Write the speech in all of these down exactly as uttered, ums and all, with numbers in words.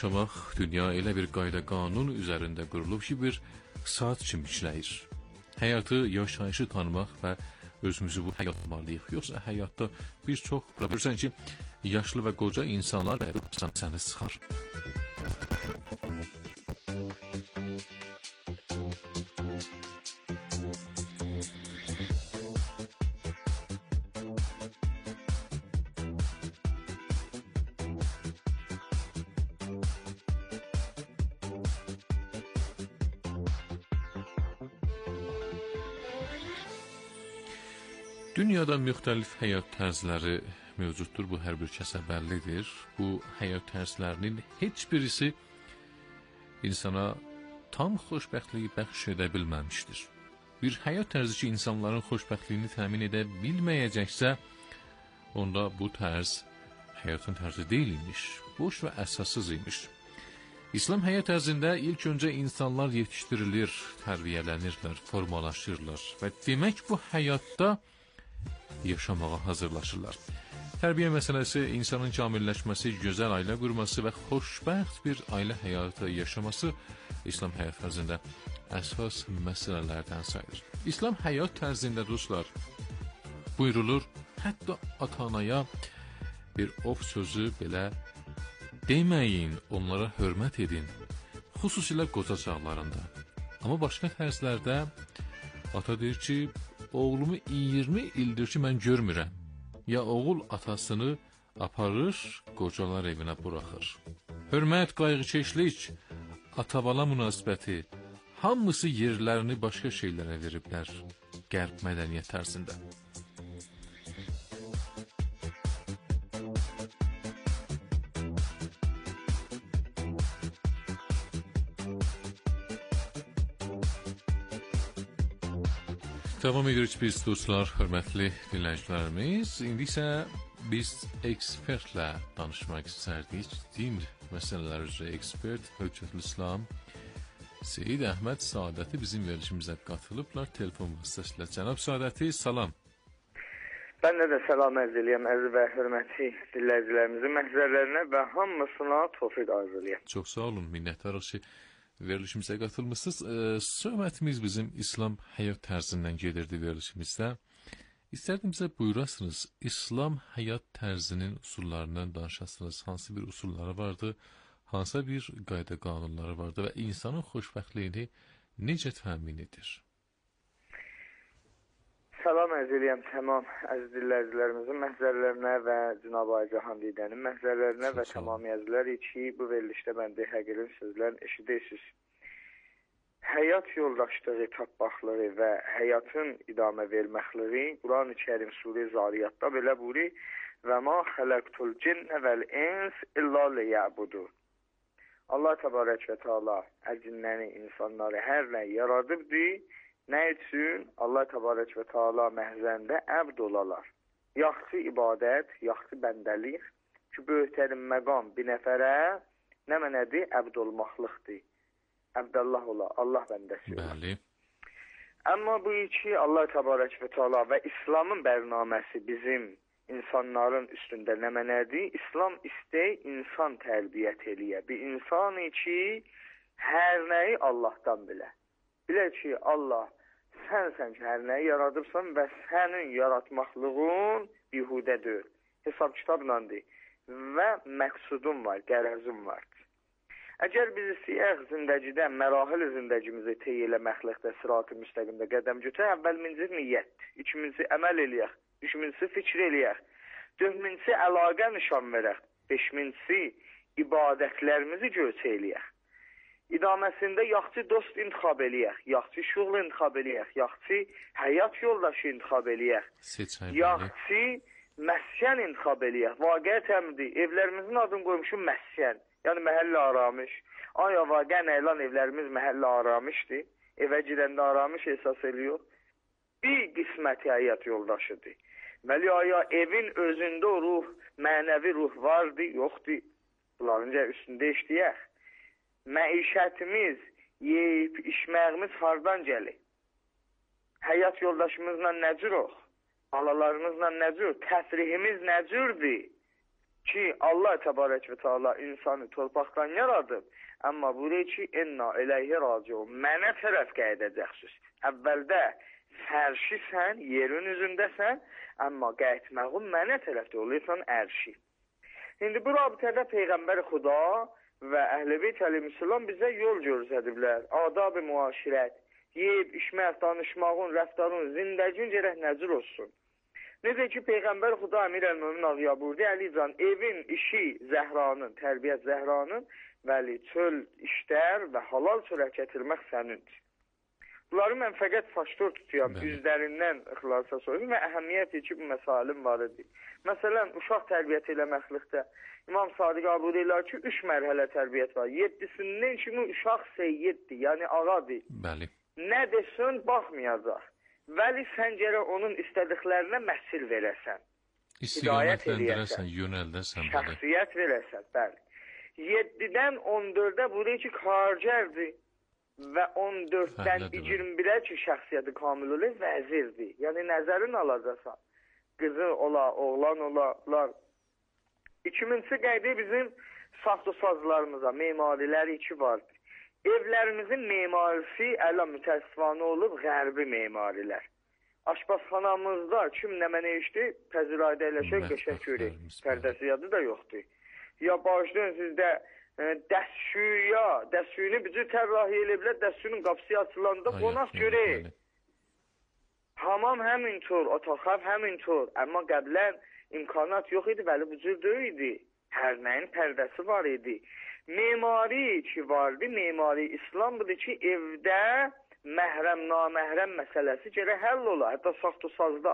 Yaşamaq, dünya elə bir qayda qanun üzərində qurulub ki, bir saat kimi işləyir. Həyatı, yaşayışı tanımaq və özümüzü bu həyat malıyıq. Yoxsa həyatda bir çox görürsən ki, yaşlı və qoca insanlar və səni sıxar. Dünyada müxtəlif həyat tərzləri mövcuddur, bu hər bir kəsə bəllidir. Bu həyat tərzlərinin heç birisi insana tam xoşbəxtliyi bəxş edə bilməmişdir. Bir həyat tərzi ki, insanların xoşbəxtliyini təmin edə bilməyəcəksə, onda bu tərz həyatın tərzi deyil imiş, boş və əsassız imiş. İslam həyat tərzində ilk öncə insanlar yetişdirilir, tərbiyələnirlər, formalaşırlar və demək bu həyatda yaşamağa hazırlaşırlar. Tərbiyə məsələsi insanın kamilləşməsi, gözəl ailə qurması və xoşbəxt bir ailə həyatı yaşaması İslam həyat tərzində əsas məsələlərdən sayılır. İslam həyat tərzində dostlar buyurulur, hətta ata-anaya bir of sözü belə deməyin, onlara hörmət edin, xüsusilə qoca çağlarında. Amma başqa tərzlərdə ata deyir ki, oğlumu iyirmi ildir ki, mən görmürəm. Ya oğul atasını aparır, qocalar evinə buraxır. Hörmət, qayğıkeşlik, ata-bala münasibəti, hamısı yerlərini başqa şeylərə veriblər qərb mədəniyyət tərzində. Devam edirik biz dostlar, hörmətli dinləyicilərimiz. İndi isə biz ekspertlə danışmaq istərdik. Din məsələləri üzrə ekspert Höccətülislam Seyid Əhməd Saadəti bizim verilişimizə qatılıblar telefon vasitəsilə. Cənab Saadəti, salam. Ben de, de salam ərz eləyəm əziz və hörmətli dinləyicilərimizin məhzərlərinə və hamısına tövfiq arz eləyəm. Çox sağ olun, minnətdarıq ki, verilişimizə qatılmışsınız. E, söhbətimiz bizim İslam həyat tərzindən gedirdi verilişimizdə. İstərdim bizə buyurasınız, İslam həyat tərzinin usullarından danışasınız. Hansı bir usulları vardı, hansı bir qayda qanunları vardı və insanın xoşbəxtliyini necə təmin edir? Salam ərz eləyəm tamam əziz dinləyicilərimizin məhzərlərinə və Cənab-ı Cahan Lidənin məhzərlərinə və tamam yazılar ki, bu verilişdə bəndə həqiqin sözlərini eşidirsiniz. Həyat yoldaşlığı tapmaqlığı və həyatın idamə verməkliği Quran-ı Kərim Surə Zariyatda belə buyurur: "Və ma xalaqtul cinnə vel ins illa liya'budu." Allah təbarək və Teala cinləri, insanları hər nə yaradıbdır. Nə üçün? Allah təbarək və Teala məhzəndə əbd olalar. Yaxşı ibadət, yaxşı bəndəlik ki, böyütərin məqam bir nəfərə nə mənədir? Əbd olmaqlıqdır. Əbdəllah ola, Allah bəndəsi ola. Bəli. Amma bu iki Allah təbarək və Teala və İslamın bərnaməsi bizim insanların üstündə nə mənədir? İslam istəy insan tərbiyyət eləyə. Bir insan ki, hər nəyi Allahdan bilə. Bilə ki, Allah sənsən ki, hər nəyi yaradıbsan və sənin yaratmaqlığın bihudə deyil. Hesab kitablandır və məqsudun var, qərəzun var. Əgər biz istəyək zindəcidə, mərahil zindəcimizi tey eləməklikdə, sırat-ı müstəqimdə qədəm götürək, əvvəlmincisi niyyət, ikincisi əməl eləyək, üçüncüsü fikir eləyək, dördüncüsü əlaqə nişan verək, beşincisi ibadətlərimizi göçə eləyək. İdaməsində yaxşı dost intixab eləyək, yaxşı şuğl intixab eləyək, yaxşı həyat yoldaşı intixab eləyək, yaxşı məskən intixab eləyək. Vaqəət əmdir, evlərimizin adını qoymuşum məskən, yəni məhəllə aramış. Aya vaqən elan evlərimiz məhəllə aramışdır, evə girəndə aramış esas eləyək. Bir qisməti həyat yoldaşıdır. Vəli aya evin özündə ruh, mənəvi ruh vardır, yoxdur. Bunlarınca üstündə işləyək. Məişətimiz, yeyib, içməyimiz hardan gəlir? Həyat yoldaşımızla nə cür ox? Alalarımızla nə cür? Təfrihimiz nə cürdür? ki Allah təbarək və təala insanı torpaqdan yaradıb, amma buyuruyor ki, enna eləyhi raciun, mənə tərəf qayıdacaqsınız. Əvvəldə fərşisən, yerin üzündəsən, amma qayıtmağın mənə tərəfdə olursan ərşi. İndi bu rabitədə Peyğəmbər Xuda və Əhl-i Beyt əleyhissalam bizə yol göstəriblər. Adab-ı müaşirət, yeyib, içmək, danışmağın, rəftarın, zindəgin gərək nəcür olsun. Necə ki, Peyğəmbər Xuda Əmir əl-Mömin Ağya buyurdu, Əlican, evin işi Zəhranın, tərbiyyət Zəhranın, vəli çöl işlər və halal çörək gətirmək sənindir. Bunları mən fəqət faştor tutuyam, üzlərindən ixlasa soyum və əhəmiyyət ki, bu məsalim var idi. Məsələn, uşaq tərbiyyət eləməklikdə İmam Sadiq abud elər ki, üç mərhələ tərbiyyət var. Yedisindən kimi uşaq seyyiddir, yəni ağadır. Bəli. Nə desin, baxmayacaq. Vəli sən gərək onun istədiklərinə məhsil verəsən. İstiqamətləndirəsən, yönəldəsən. Şəxsiyyət verəsən, bəli. yeddidən on dördə buyuruyor ki, xarcərdir. Və on dörddən iyirmi birə ki, şəxsiyyəti kamil olur, vəzirdir. Yəni, nəzərin alacaqsan. Qızı ola, oğlan ola, olar. İkincisi qaydı bizim saxta-sazlarımıza, memariləri iki vardır. Evlərimizin memarisi əla mütəssifanə olub qərbi memarilər. Aşpazxanamızda kim nə mənə işdi, pəzirayda eləşək, qəşək görək. Pərdəsi yadı da yoxdur. Ya başlayın sizdə dəstşüya, dəstşüyünü bizi tərrahi eləyiblər, dəstşünün qapısı açılanda qonaq görək. Hamam həmin tur, otaqab həmin tur. Amma qəblən imkanat yox idi, vəli bu cür deyildi. Hər nəyin pərdəsi var idi. Memari ki vardı, memari İslam budur ki, evdə məhrəm, naməhrəm məsələsi gərək həll ola, hətta saxta-sazda.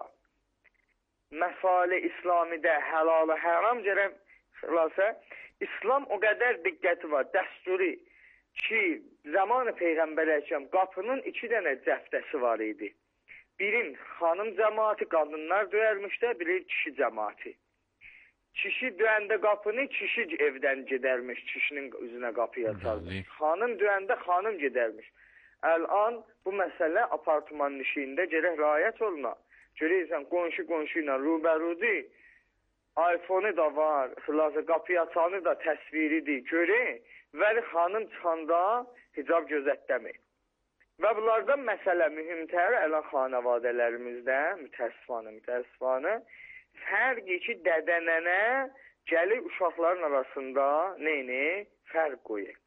Məsale İslamidə həlalı həram gərək xilasa. İslam o qədər diqqəti var, dəsturi ki, zamanı Peyğəmbər Əkrəm qapının iki dənə cəftəsi var idi. Birin xanım cəmaati, qadınlar döyərmişdə, biri kişi cəmaati. Kişi döyəndə qapını, kişi evdən gedərmiş, kişinin üzünə qapıyı açarmış. Xanım döyəndə xanım gedərmiş. Əl-an bu məsələ apartmanın işində gərək rayət oluna. Görəysən, qonşu qonşu ilə rübərudur. iPhone-u da var, xilası qapıyı açanı da təsviridir, görək. Vəli xanım çıxanda hicab gözətləmir. Və bunlardan məsələ mühümtər, ələ xanavadələrimizdə, mütəssifanı, mütəssifanı, fərqi ki, dədənənə gəli uşaqların arasında neyini? Fərq qoyur.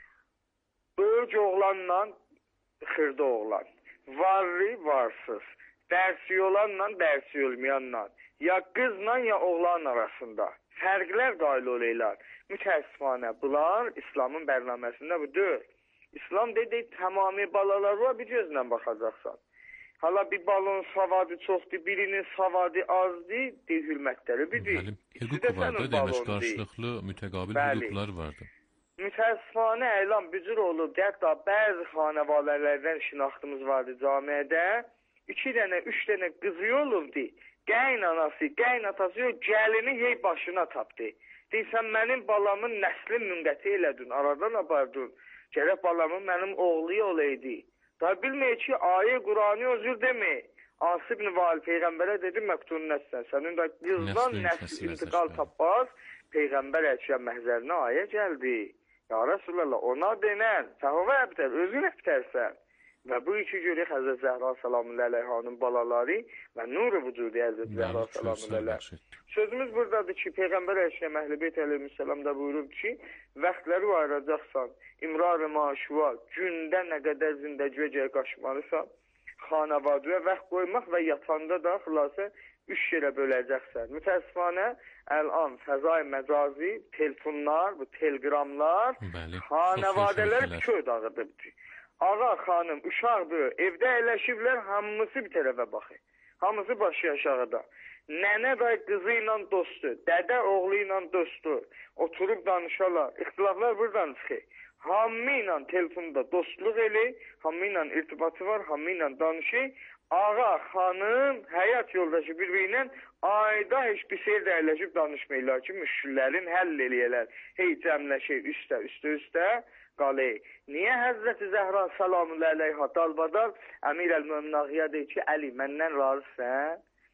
Böyük oğlanla xırda oğlan, varlı, varsız, dərsi olanla, dərsi olmayanla, ya qızla, ya oğlan arasında fərqlər qayıl olurlar. Mütəssifanə, bunlar İslamın bərnaməsində budur. İslam dedi, tamami balalar var, bir gözlə baxacaqsan. Hala bir balon savadı çoxdur, birinin savadı azdır, deyil hürmətləri bidir. Hüquq vardı, demək qarşılıqlı, mütəqabil hüquqlar vardı. Mütəssifanə elan bücür olub, hətta bəzi xanəvalərlərdən şinaxtımız vardı camiədə, iki dənə, üç dənə qızı olubdu. Qəyn anası, qəyn atası yox, gəlini hey başına tapdı. Deyirsən, mənim balamın nəslin müngəti elədin, aradan apardın. Gərək balamın mənim oğlu olaydı. Da bilməyək ki, ayə Qurani özür demək. Asib ibn Vali Peyğəmbərə dedi, məktun nəssən. Sənin də qızdan nəsl intiqal tapmaz. Peyğəmbər Əkrəm məhzərinə ayə gəldi. Ya Rasulallah, ona denən, səhvə əbtər, özün əbtərsən. Və bu iki görək Həzrət Zəhra salamullahi əleyhanın balaları və nur-u vücudi Həzrət Zəhra salamullahi əleyh. Sözümüz buradadır ki, Peyğəmbər Əkrəm Əhl-i Beyt əleyhissalam da buyurub ki, vaxtları ayıracaqsan, imrar-ı maşuva, gündə nə qədər zindəgə qaçmalısan, xanavadüyə vaxt qoymaq və yatanda da xülasə üç yerə böləcəksən. Mütəssifanə, əl-an, fəzai məcazi, telefonlar, bu telqramlar, xanavadələr köy dağıdıbdır. Ağa, xanım, uşaq böyük, evdə əyləşiblər, hamısı bir tərəfə baxır. Hamısı başı aşağıda. Nənə və qızı ilə dostdur, dədə oğlu ilə dostdur. Oturub danışarlar, ixtilaflar buradan çıxır. Hamı ilə telefonda dostluq eləyir, hamı ilə irtibatı var, hamı ilə danışır. Ağa, xanım, həyat yoldaşı bir-birindən ayda heç bir şey də əyləşib danışmayırlar ki, müşküllərin həll eləyələr. Hey, cəmləşir, üstə, üstə, üstə. Qaley. Niyə Həzrəti Zəhra salamullahi əleyha dalbadal Əmir əl-Mömin Ağya deyir ki, Əli, məndən razısən?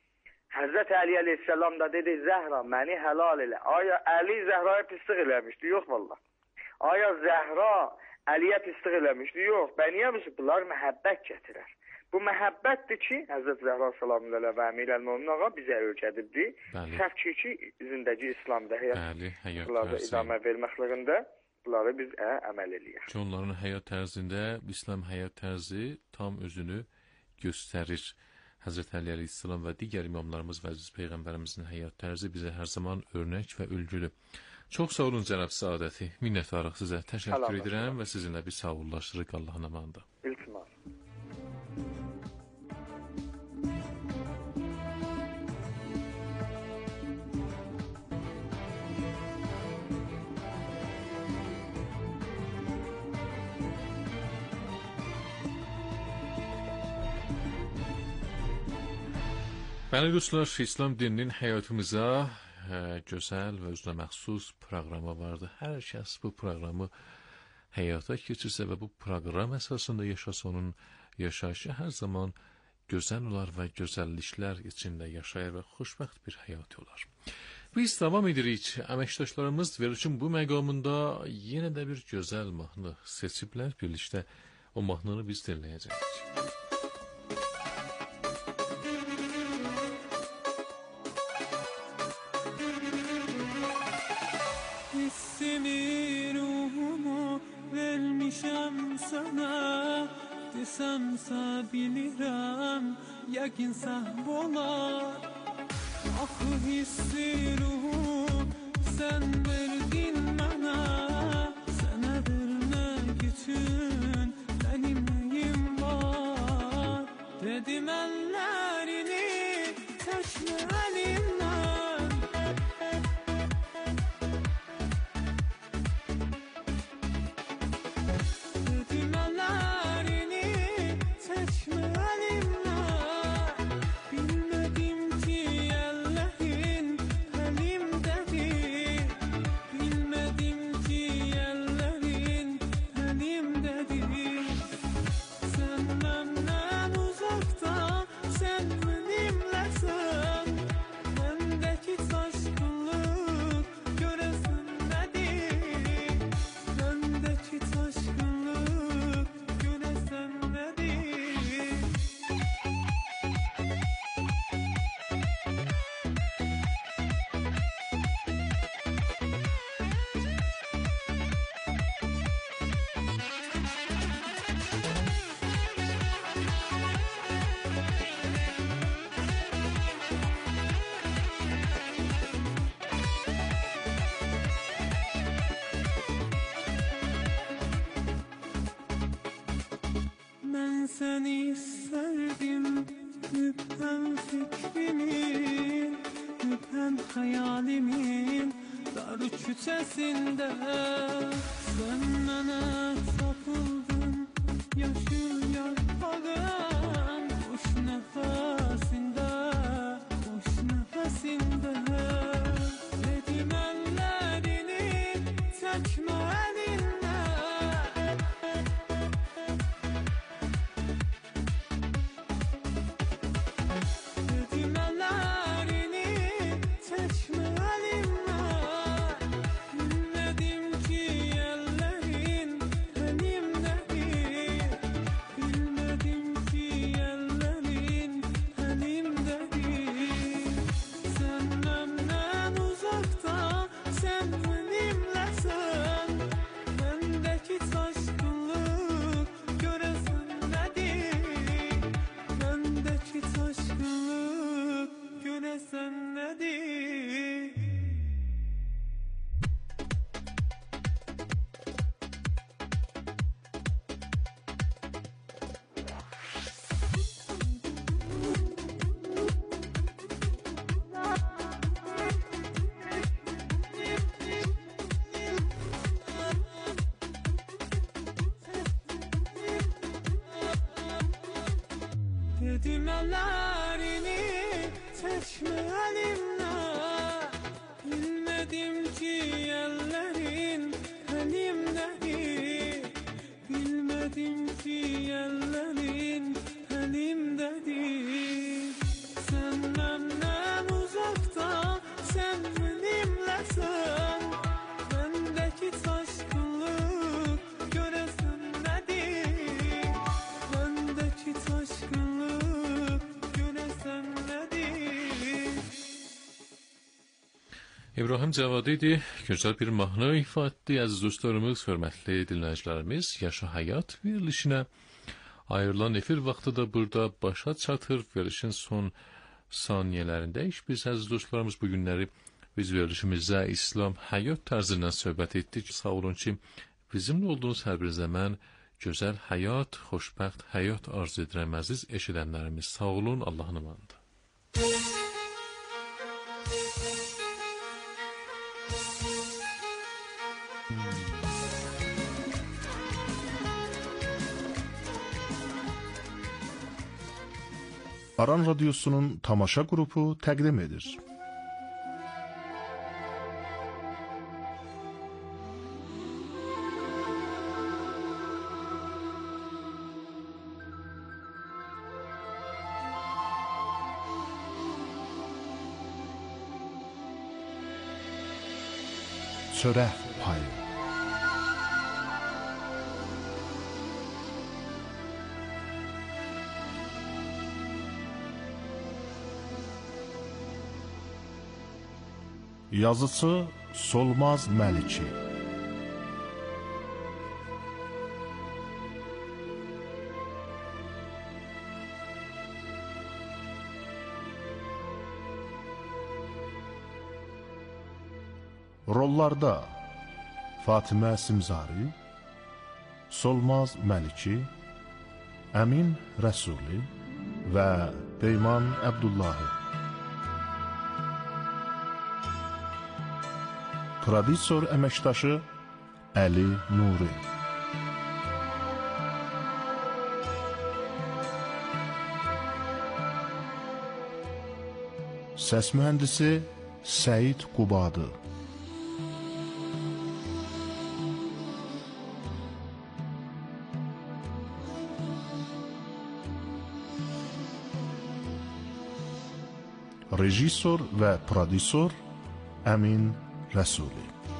Həzrət Əli əleyhissalam da dedi, Zəhra məni helal elə. Aya Əli Zəhraya pislik eləmişdi? Yox vallah. Aya Zəhra Əliyə pislik eləmişdi? Yox. Bəniyəmiş bunlar məhəbbət gətirər. Bu məhəbbətdir ki, Həzrət Zəhra salamü alə və Əmir əl-Mömin ağa bizə öyrədibdi. Səhv ki ki, zindəki İslamda həyat idamə verməklərində bunları biz ə, əməl eləyək. Ki, onların həyat tərzində İslam həyat tərzi tam özünü göstərir. Həzrət Əli əleyhissalam və digər imamlarımız və əziz Peyğəmbərimizin həyat tərzi bizə hər zaman örnək və ülgülü. Çox sağ olun cənab Səadəti. Minnətdarıq sizə. Təşəkkür edirəm və sizinlə bir sağollaşdırıq Allahın amanında. İltimas. Bəli dostlar, İslam dininin həyatımıza ə, gözəl və özünə məxsus proqramı vardı. Hər kəs bu proqramı həyata keçirsə və bu proqram əsasında yaşasa, onun yaşayışı hər zaman gözəl olar və gözəlliklər içində yaşayır və xoşbəxt bir həyat olar. Biz davam edirik. Əməkdaşlarımız verilişin bu məqamında yenə də bir gözəl mahnı seçiblər. Birlikdə o mahnını biz dinləyəcəyik. Desəmsə bilirəm, yəqin səhv olar. Axı hissi ruhum sən verdin mənə, sənə vermək üçün mənim nəyim var. Dedim əllərini çəkmə əlimdən, dedim əllərini çəkmə əlimdən. Bilmədim ki əllərin əlimdədir, bilmədim ki əllərin əlimdədir. Sən məndən uzaqda, sən mənimləsən, məndəki çaşqınlıq görəsən nədir? Məndəki çaşqınlıq görəsən nədir? Mən səni istərdim, mübhəm fikrimin, mübhəm xəyalimin dar küçəsində. Sən mənə tapıldın, yaşıl yarpağın boş nəfəsində, boş nəfəsində. Dedim əllərini çəkmə əlindən, dedim əllərini çəkmə əlimdən. Bilmədim ki əllərin əlimdədir, bilmədim ki əllərin əlimdədir. Sən məndən uzaqda, sən mənimləsən, məndəki çaşqınlıq görəsən nədir? Məndəki çaşqınlıq görəsən nədir? Dedim əllərini çəkmə əlimdən, bilmədim ki əllərin əlimdədir, bilmədim ki əllərin əlimdədir. Sən məndən İbrahim Cavadi idi. Gözəl bir mahnı ifa etdi. Əziz dostlarımız, hörmətli dinləyicilərimiz, Yaşa Həyat verilişinə ayrılan efir vaxtı da burada başa çatır. Verilişin son saniyələrindəyik. Biz əziz dostlarımız bu günləri biz verilişimizdə İslam həyat tərzindən söhbət etdik. Sağ olun ki, bizimlə olduğunuz hər bir zaman gözəl həyat, xoşbəxt həyat arzu edirəm əziz eşidənlərimiz. Sağ olun, Allahın amanında. Aran Radyosu'nun tamaşa qrupu təqdim edir. Çörək payı. Yazısı Solmaz Məliki. Rollarda Fatimə Simzari, Solmaz Məliki, Əmin Rəsuli və Peyman Əbdullahi. Prodüser əməkdaşı Əli Nuri. Səs mühəndisi Səid Qubadı. Rejissor və prodüser Əmin Rəsuli.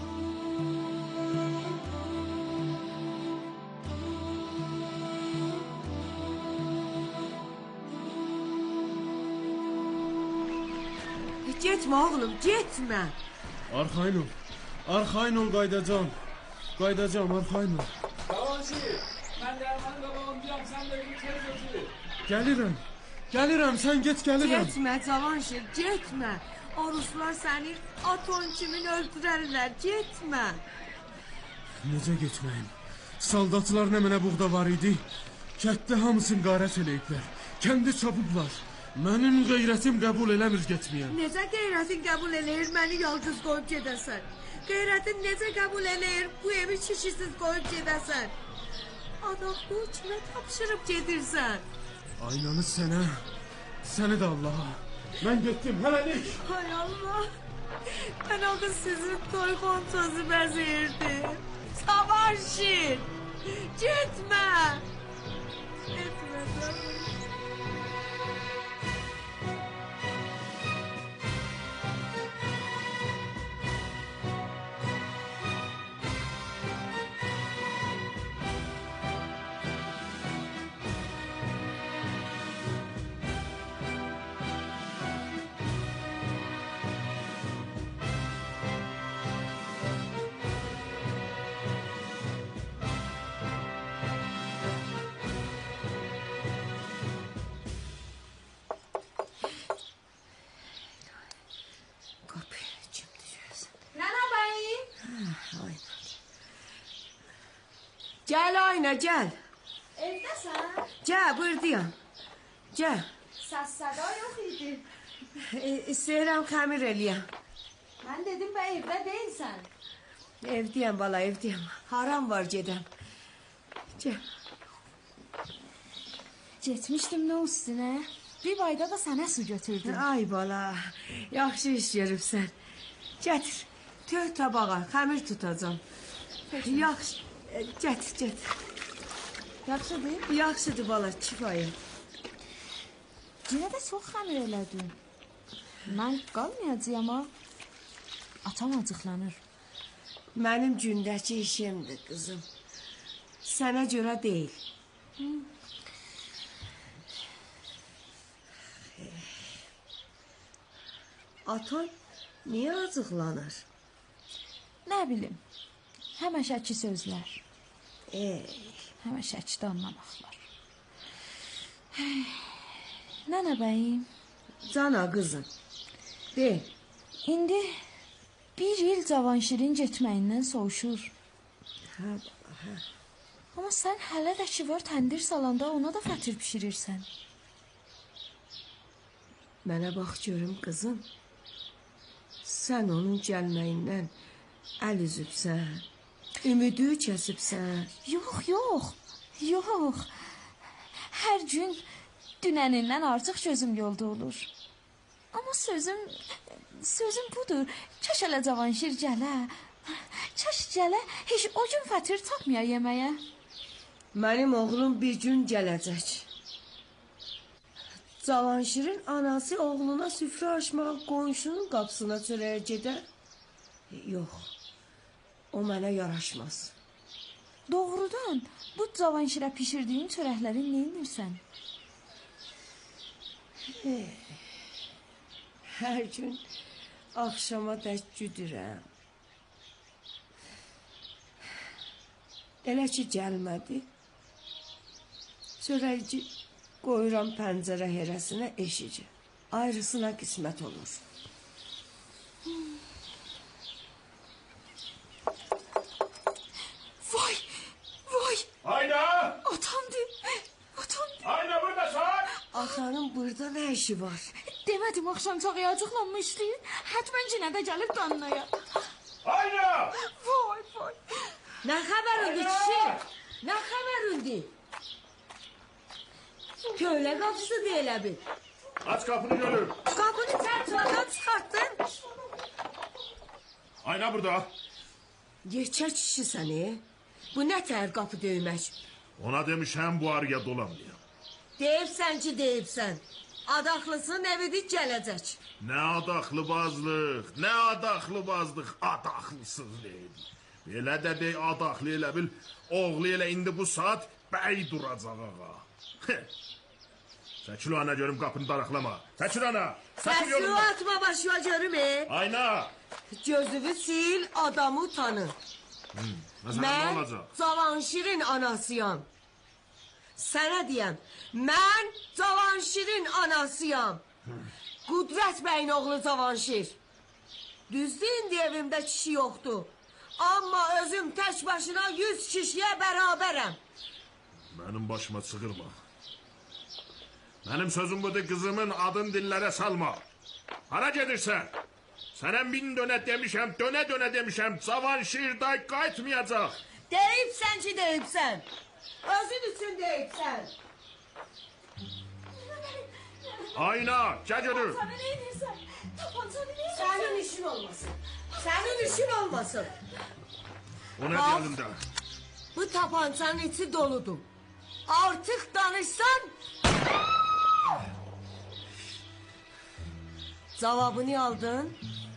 Getmə oğlum, getmə. Arxayın ol. Arxayın ol, qaydacam. Qaydacam, arxayın ol. Cavanşir, mən dərmanı da bağlayacağım, sən də bir tez götür. Gəlirəm. Gəlirəm, sən get, gəlirəm. Getmə Cavanşir, getmə. O Ruslar səni aton kimin öldürərlər, getmə. Necə getməyim? Saldatlar nə mənə buğda var idi? Kətdə hamısını qarət eləyiblər. Kəndi çapıblar. Mənim qeyrətim qəbul eləmir getməyəm. Necə qeyrətin qəbul eləyir, məni yalqız qoyub gedəsən? Qeyrətin necə qəbul eləyir, bu evi kişisiz qoyub gedəsən? Adaqlı kimə tapşırıb gedirsən? Aynanı sənə, səni də Allaha. Mən getdim, hələlik. Hay Allah, mən o qız sizin toy kontozu bəzəyirdim. Cavanşir, getmə. Getmə, Cavanşir. Gəl Ayna, gəl. Evdəsən? Gəl, buradayam. Gəl. Səs səda yox idi. E, istəyirəm xəmir eləyəm. Mən dedim bə evdə deyilsən. Evdəyəm bala, evdəyəm. Haram var gedəm. Gəl. Getmişdim nə üstünə? Bir bayda da sənə su götürdüm. Ay bala, yaxşı iş görübsən. Gətir, tör tabağa, xəmir tutacam. Peki. Yaxşı, e, gətir, gətir. Yaxşıdır? Yaxşıdır bala, kifayət. Yenə də çox xəmir elədin. Mən qalmayacağım ama atam acıqlanır. Mənim gündəki işimdir qızım. Sənə görə deyil. Hı. Atan Niyə acıqlanır? Nə bilim, həməşəki sözlər, Ey, həməşəki də anlamaqlar. Nənə bəyim, cana qızım, de. indi bir il Cavanşirin getməyindən soğuşur. Hə, hə. Amma sən hələ də ki var təndir salanda ona da fətir pişirirsən. Mənə bax görüm qızım. Sən onun gəlməyindən əl üzübsən, ümidi kəsibsən. Yox, yox, yox. Hər gün dünənindən artıq gözüm yolda olur. Amma sözüm, sözüm budur. Kaş hələ Cavanşir gələ. Kaş gələ, heç o gün fətir tapmaya yeməyə. Mənim oğlum bir gün gələcək. Cavanşirin anası oğluna süfrə açmağa qonşunun qapısına çörəyə gedər. Yox, o mənə yaraşmaz. Doğrudan, bu Cavanşirə pişirdiyin çörəkləri neyinirsən? Hər gün axşama dək güdürəm. Elə ki gəlmədi. Çörəkçi qoyuram pəncərə hərəsinə eşici. Ayrısına qismət olur. Vay, vay, Ayna! atamdır, atamdır. Ayna buradasan! Atanın burada nə işi var? Demədim axşam çağı acıqlanmışdı. Hətmən cinə də gəlib danlaya. Ayna! Vay, vay. Nə xəbərindir kişi? Nə xəbərindir? Kölə qapısı deyilə bil. Aç kapını görüm. Qapını çərçivədən çıxartdın. Ayna burada. Yekə kişi səni. Bu nə tər qapı döymək? Ona demişəm bu arıya dolanmayam. Deyibsən ki, deyibsən. Adaxlısın evidi gələcək. Ne adaxlыбazlıq, ne adaxlыбazlıq, adaxlısız deyil. Belə də dey adaxlı elə bil, oğlu elə indi bu saat bəy duracaq ağa. Çəkil ana görüm qapını daraqlama. Çəkil ana. Çəkil Səsini yolundan. atma başıma görüm e. Ayna. Gözünü sil, adamı tanı. Məsələn nə Mən olacaq? Cavanşirin anasıyam. Sənə deyəm, mən Cavanşirin anasıyam. Qudrət bəyin oğlu Cavanşir. Düzdür, indi evimdə kişi yoxdur. Amma özüm tək başına yüz kişiyə bərabərəm. Mənim başıma çığırma. Mənim sözüm budur, qızımın adın dillərə salma. Hara gedirsən? Sənə min dönə demişəm, dönə dönə demişəm, Cavanşir day qayıtmayacaq. Deyibsən ki, deyibsən. Özün üçün deyibsən. Ayna, gəl görür. Tapancanı neyinirsən? Tapancanı neyinirsən? Sənin işin olmasın. Sənin işin olmasın. O nə Bax. deyəlimdə? Bu tapancanın içi doludur. Artıq danışsan... Cavabını aldın.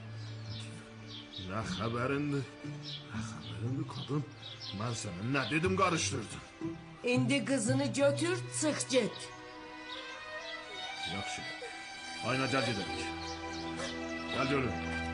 Nə xəbərindir? Nə xəbərindir qadın? Mən sənə nə dedim qarışdırdım? İndi qızını götür, çıx get. Yaxşı. Ayna gəl gedək. Gəl görün.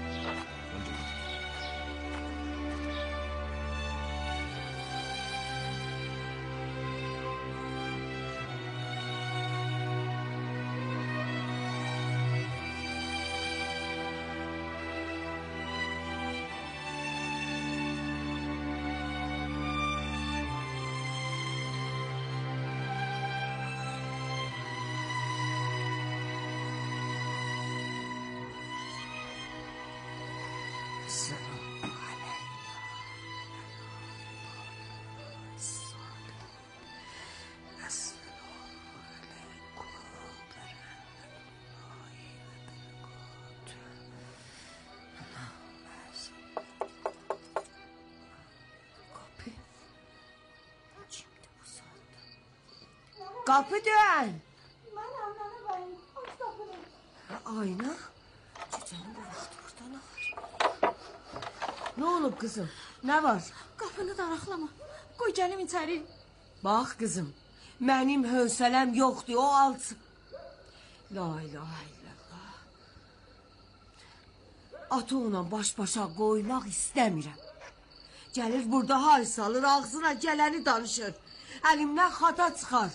Qapı dön. Mənəm, nənə bəyim, aç qapını. Ayna, gecənin bu vaxtı burada nə var? Nə olub qızım? Nə var? Qapını daraqlama. Qoy gəlim içəri. Bax qızım, mənim hövsələm yoxdur, o alsın. La ilahe illallah. Ata ona baş-başa qoymaq istəmirəm. Gəlir burada hay salır, ağzına gələni danışır. Əlimdən xata çıxar.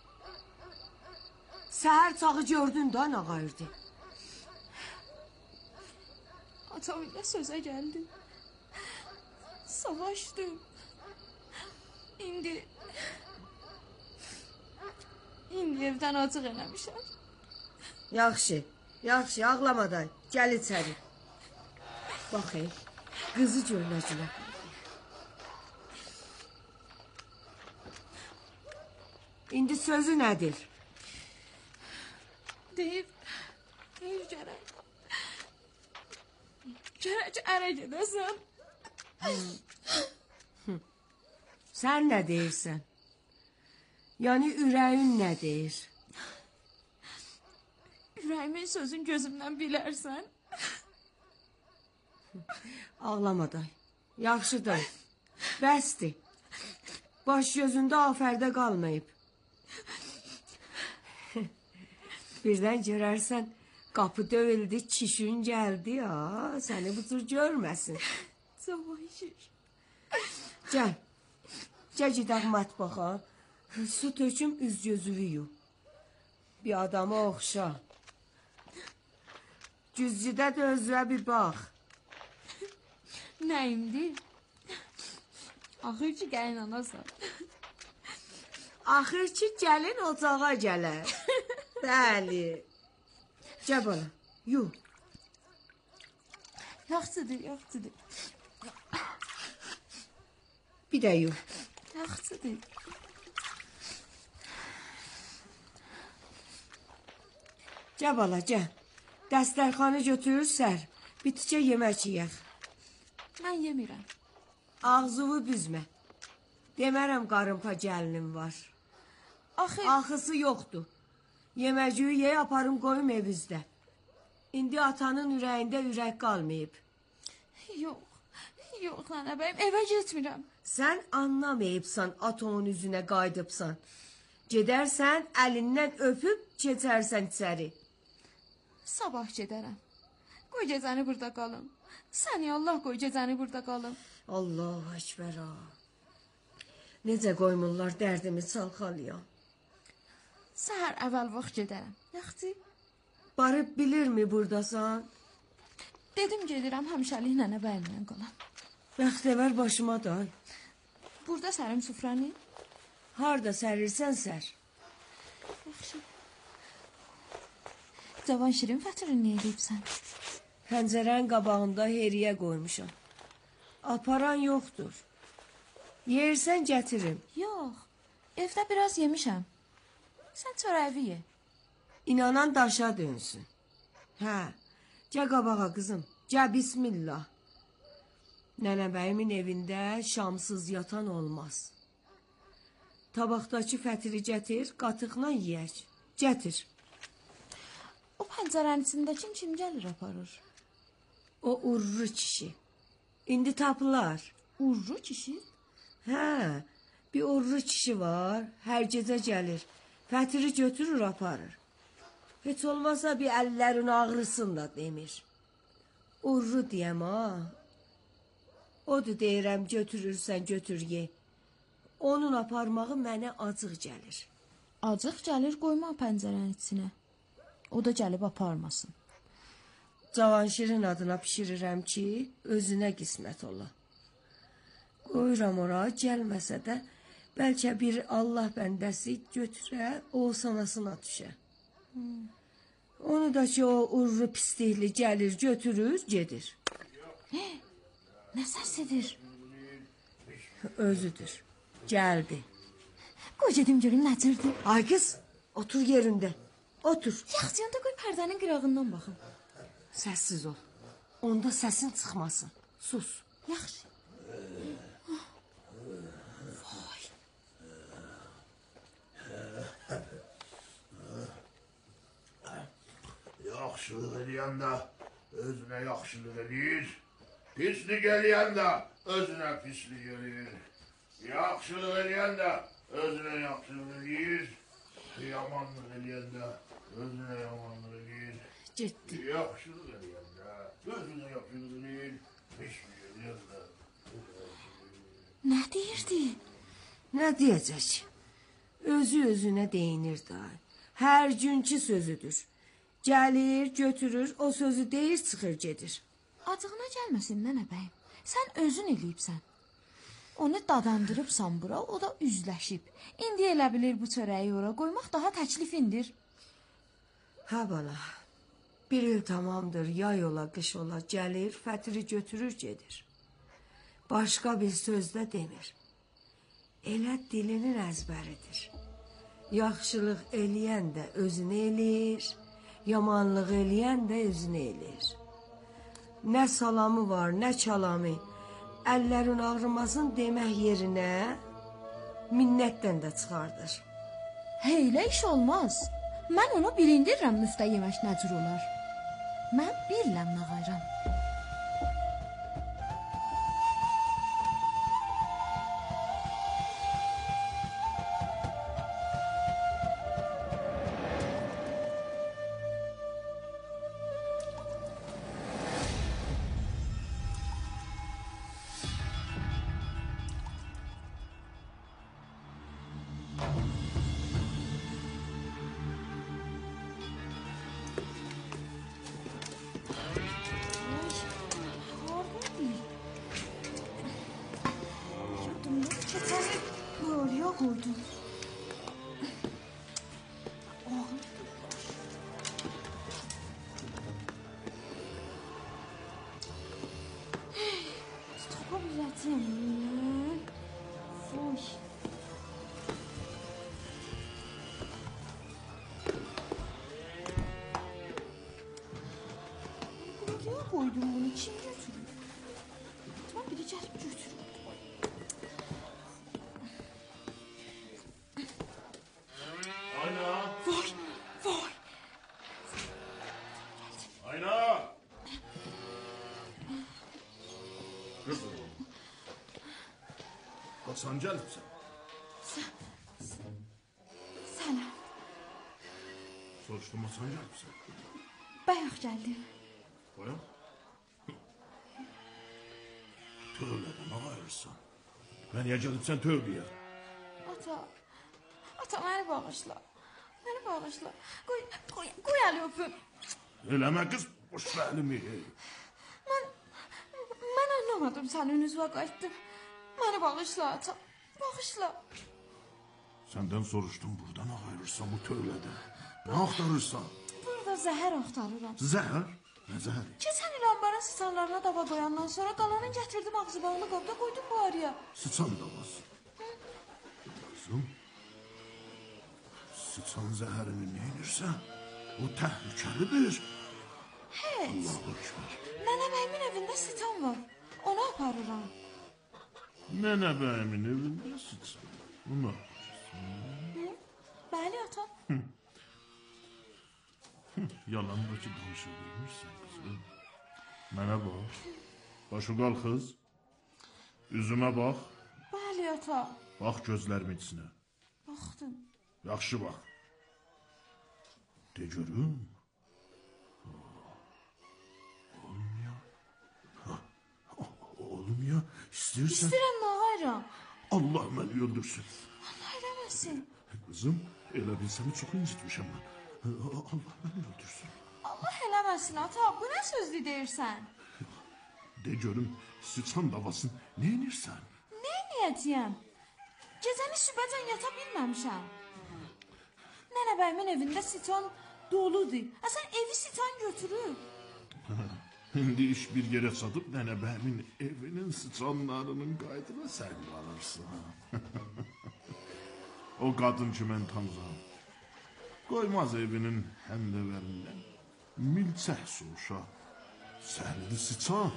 Səhər çağı gördün da nə qayırdı. Atam ilə sözə gəldim. Savaşdım. İndi... İndi evdən acıq eləmişəm. Yaxşı, yaxşı, ağlamadan. Gəl içəri. Bax, ey, qızı görməcünə. İndi sözü nədir? Deyib, deyib gərək. Gərək ərə gedəsən. Sən nə deyirsən? Yəni ürəyin nə deyir? Ürəyimin sözün gözümdən bilərsən. Ağlama day. Yaxşı day. Bəsdir. Baş gözündə afərdə qalmayıb. Birdən görərsən, qapı dövüldü, çişün gəldi ya, səni bu tür görməsin. Savaşır. Gəl. Gəl gedək mətbaxa. Su töküm, üz gözünü yu. Bir adama oxşa. Güzcüdə də özünə bir bax. Nəyimdir? Axır ki, gəlin anasan. Axır ki, gəlin ocağa gələr. Bəli. Gəl bana, yu. Yaxşıdır, yaxşıdır. Bir də yu. Yaxşıdır. Gəl bala, gəl. Dəstərxanı götürür sər. Biticə yemək yiyək. Mən yemirəm. Ağzıvı büzmə. Demərəm qarınpa gəlinim var. Axı... Axısı yoxdur. Yeməciyi ye, aparım qoyum evizdə. İndi atanın ürəyində ürək qalmayıb. Yox, yox nənə bəyim, evə getmirəm. Sən anlamayıbsan, atonun üzünə qaydıbsan. Gedərsən, əlindən öpüb, keçərsən içəri. Sabah gedərəm. Qoy gecəni burada qalım. Səni Allah qoy gecəni burada qalım. Allahu Ekber ha. Necə qoymurlar dərdimi çalxalayam. Səhər əvvəl vaxt gedərəm. Yaxşı? Barıb bilirmi buradasan? Dedim gedirəm həmişəlik nənə bəyimlə qalam. Bəxtəvər başıma day. Burada sərim sufranı? Harda sərirsən sər? Yaxşı. Cavan şirin fətrini nə edibsən? Pəncərənin qabağında heriyə qoymuşam. Aparan yoxdur. Yersən gətirim. Yox, evdə biraz yemişəm. Sən çörəvi ye. İnanan daşa dönsün. Hə, gəl qabağa qızım. Gəl bismillah. Nənəbəyimin evində şamsız yatan olmaz. Tabaqdakı fətiri gətir, qatıqla yiyək. Gətir. O pəncərənin içindəki kim gəlir aparır? O urru kişi. İndi tapılar. Urru kişi? Hə, bir urru kişi var, hər gecə gəlir. Fətiri götürür, aparır. Heç olmasa bir əllərin ağrısın da demir. Urru deyəm ha. Odur deyirəm, götürürsən, götür ye. Onun aparmağı mənə acıq gəlir. Acıq gəlir, qoyma pəncərənin içinə. O da gəlib aparmasın. Cavanşirin adına pişirirəm ki, özünə qismət ola. Qoyuram ora, gəlməsə də, bəlkə bir Allah bəndəsi götürə, o sanasına düşə. Hmm. Onu da ki, o urru pislikli gəlir, götürür, gedir. He, nə səsidir? Özüdür, gəldi. Qoy gedim görüm nəcirdir. Ay qız, otur yerində, otur. Yaxşı, yanda qoy pərdənin qırağından baxın. Səssiz ol, onda səsin çıxmasın, sus. Yaxşı. Vay. Yaxşılıq eləyən də özünə yaxşılıq eləyir. Pislik eləyən də özünə pislik eləyir. Yaxşılıq eləyən də özünə yaxşılıq eləyir. Yamanlıq eləyən də özünə yamanlıq eləyir. Getdi. Yaxşılıq eləyən də Gözünü yapın, beş milyon da. Nə deyirdi? Nə deyəcək? Özü özünə deyinir da. Hər günkü sözüdür. Gəlir, götürür, o sözü deyir, çıxır gedir. Acığına gəlməsin nənə bəyim. Sən özün eləyibsən. Onu dadandırıbsan bura, o da üzləşib. İndi elə bilir bu çörəyi ora qoymaq daha təklifindir. Hə bala, bir il tamamdır, yay ola, qış ola, gəlir, fətiri götürür, gedir. Başqa bir söz də demir. Elə dilinin əzbəridir. Yaxşılıq eləyən də özünü eləyir, yamanlıq eləyən də özünü eləyir. Nə salamı var, nə çalamı, əllərin ağrımasın demək yerinə minnətdən də çıxardır. Heylə iş olmaz. Mən onu bilindirirəm müftə yemək nə cür olar. Mən bilirəm nə qayram. Koydum. Stoppa billettim. Oy. Buraya koydum bunu. Kim götürür? Tamam biri gelip götürür. Hasan gəlibsən. Sənəm. Soruşdum, Hasan gəlibsən. Bayaq gəldim. Bayaq? Tövlədən ağayırsan. Məniyə gəlibsən tövləyə? Ata, ata məni bağışla. Məni bağışla. Qoy, qoy, qoy əli öpüm. Eləmə qız, boş əlimi. Mən, mən anlamadım sənin üzvə qayıtdım. Məni bağışla ata, bağışla. Səndən soruşdum, buradan ağayırsan bu tövlədə. Nə axtarırsan? Burada zəhər axtarıram. Zəhər? Nə zəhəri? Keçən il ambarın sıçanlarına dava qoyandan sonra qalanı gətirdim ağzı bağlı qabda qoydum bu araya. Sıçan davası. Kızım, sıçan zəhərini neyinirsən? O təhlükəlidir. Heç. Allahu Ekber. Nənə bəyimin evində sıçan var. Onu aparıram. Nənə bəyimin evində sıçan. Bunu aparırsın. Bəli ata. Yalandakı danışa bilmirsən kızım. Mənə bax. Başı qalxız. Üzümə bax. Bəli ata. Bax gözlərimin içinə. Baxdım. Yaxşı bax. De görüm. Olmuyor. Olmuyor. İstəyirsən. İstəyirəm nağayram. Allah məni öldürsün. Allah eləməsin. Kızım, elə bilsəni çox incitmişəm mən. Allah məni öldürsün. Allah eləməsin ata. Bu nə sözdü deyirsən? De görüm, sıçan davasın neynirsən? Nə niyyətiyəm? Gecəni sübhəcən yata bilməmişəm. Nənə bəyimin evində sitan doludur. Əsən evi sitan götürüb. İndi iş bir yerə çatıb nənə bəyimin evinin sıçanlarının qaydına sən qalırsan. O qadın ki mən tanıram. Qoymaz evinin həmdəvərindən milçək soğuşa. Səhərli sıçan.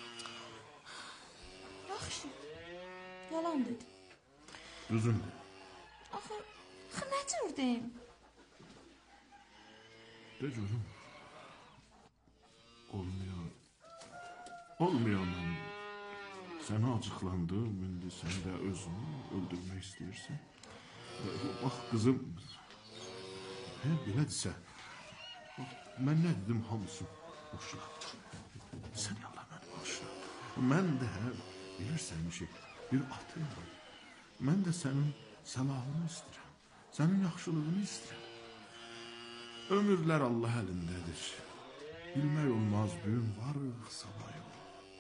Yaxşı. Yalan dedim. Düzündür. Axı, axı nə cür deyim? De görüm. Olmuyor. Olmuyor mən. Sənə acıqlandım, indi sən də özünü öldürmək istəyirsən. Bax qızım, hə, belədirsə, bax, mən nə dedim hamısı boşla. Sən Allah məni bağışla. Mən də bilirsən ki, bir atıyam. Mən də sənin səlahını istəyirəm. Sənin yaxşılığını istəyirəm. Ömürlər Allah əlindədir. Bilmək olmaz, gün varıq, sabah yox.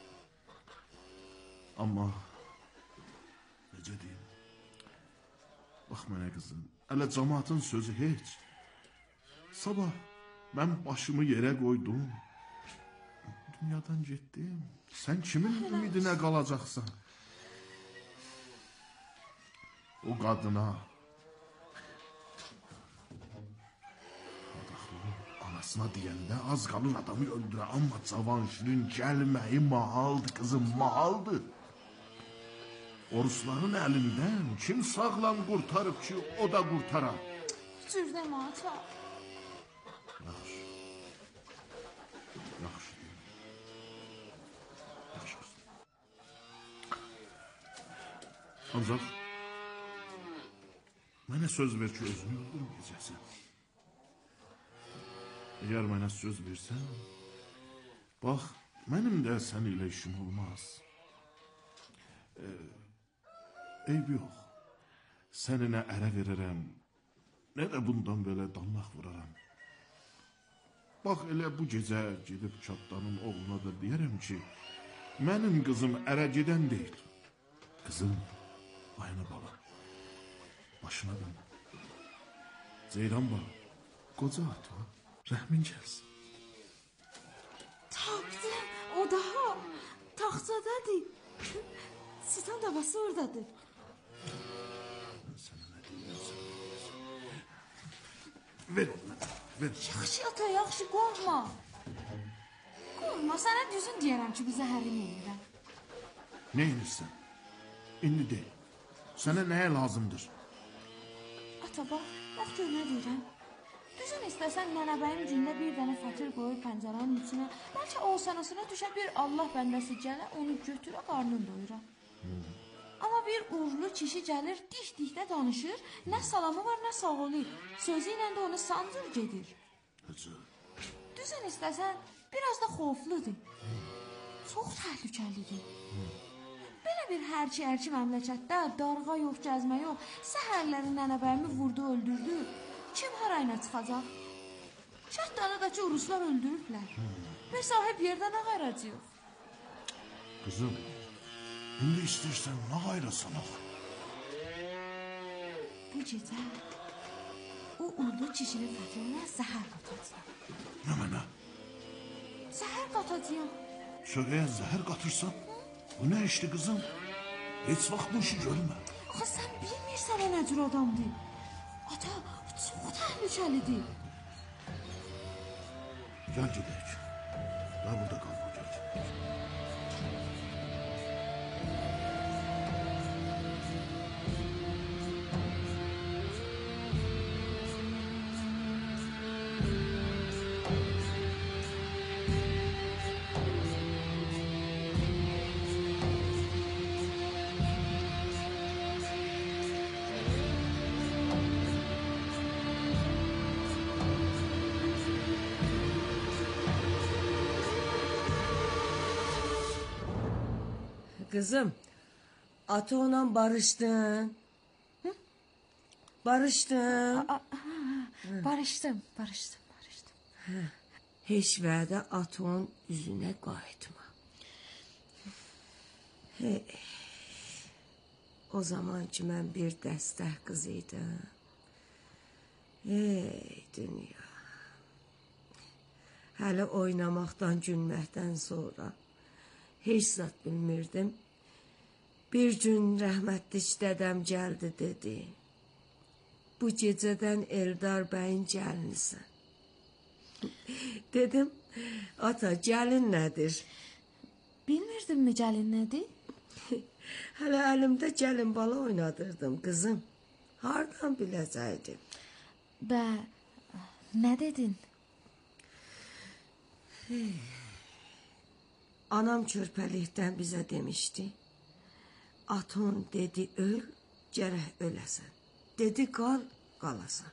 Amma necə deyim? Bax mənə qızım, hələ cəmaatın sözü heç. Sabah mən başımı yerə qoydum. Dünyadan getdim. Sən kimin ümidinə qalacaqsan? O qadına anasına deyəndə az qalır adamı öldürə. Amma Cavanşirin gəlməyi mahaldır, qızım, mahaldır. Orusların əlindən kim sağlam qurtarıb ki, o da qurtarar. Cür demə, ata. Yaxşı. Yaxşı deyim. Yaxşı qızım. Ancaq mənə söz ver ki, özünü öldürməyəcəksən. Əgər mənə söz versən, bax, mənim də səninlə işim olmaz. Ee, eyb yox. Səni nə ərə verərəm, nə də bundan belə danlaq vuraram. Bax, elə bu gecə gedib çatdanın oğluna da deyərəm ki, mənim qızım ərə gedən deyil. Qızım, ayını bala, başına dön. Ceyran bala, qoca ata, rəhmin gəlsin. Tapdım, o daha taxtadadır. Sitan davası oradadır. Mən sənə nə deyirəm, ver onu, ver. Yaxşı ata, yaxşı, qorxma. Qorxma, sənə düzün deyərəm ki, bu zəhərini yeyirəm. Nə inirsən? İndi deyil. Sənə nəyə lazımdır? Ata, bax, bax gör nə deyirəm. Düzün istəsən nənəbəyin gündə bir dənə fətir qoyur pəncərənin içinə. Bəlkə o sənəsinə düşə bir Allah bəndəsi gələ, onu götürə, qarnını doyura. Hmm. Amma bir uğurlu kişi gəlir, dik-dikdə danışır, nə salamı var, nə sağolu. Sözü ilə də onu sancır gedir. Hacı. Düzün istəsən, biraz da xofludur. Hmm. Çox təhlükəlidir. Hmm. Belə bir hərki-hərki məmləkətdə darğa yox, gəzmə yox, səhərləri nənəbəyimi vurdu, öldürdü. Kim harayına çıxacaq? Çatdanı da ki, Uruslar öldürüblər. Hmm. Və sahib yerdə nə qayracaq? Qızım, indi istəyirsən nə qayrasanaq? Bu gecə o urdu kişinin fətrinə zəhər qatacaq. Nə mənə? Zəhər qatacaq. Çörəyə zəhər qatırsan? Bu nə işdir qızım? Heç vaxt bu işi görmə. Axı sən bilmirsən o nə cür adamdır. Ata, çox təhlükəlidir. Gəl gedək. Daha burada qalma, gəl. Kızım, ata ona barıştın. Hı? Barıştın. A, a, barışdım, barışdım, barışdım. Hə. Heç vədə atanın üzünə qayıtma. Hey. O zaman ki mən bir dəstək qız idim. Ey dünya. Hələ oynamaqdan, gülməkdən sonra heç zat bilmirdim. Bir gün rəhmətlik dədəm gəldi dedi. Bu gecədən Eldar bəyin gəlinisən. Dedim, ata gəlin nədir? Bilmirdim mi gəlin nədir? Hələ əlimdə gəlin bala oynadırdım qızım. Hardan biləcəkdim? Bə, nə dedin? Hey. Anam körpəlikdən bizə demişdi. Aton dedi öl, gərək öləsən. Dedi qal, qalasan.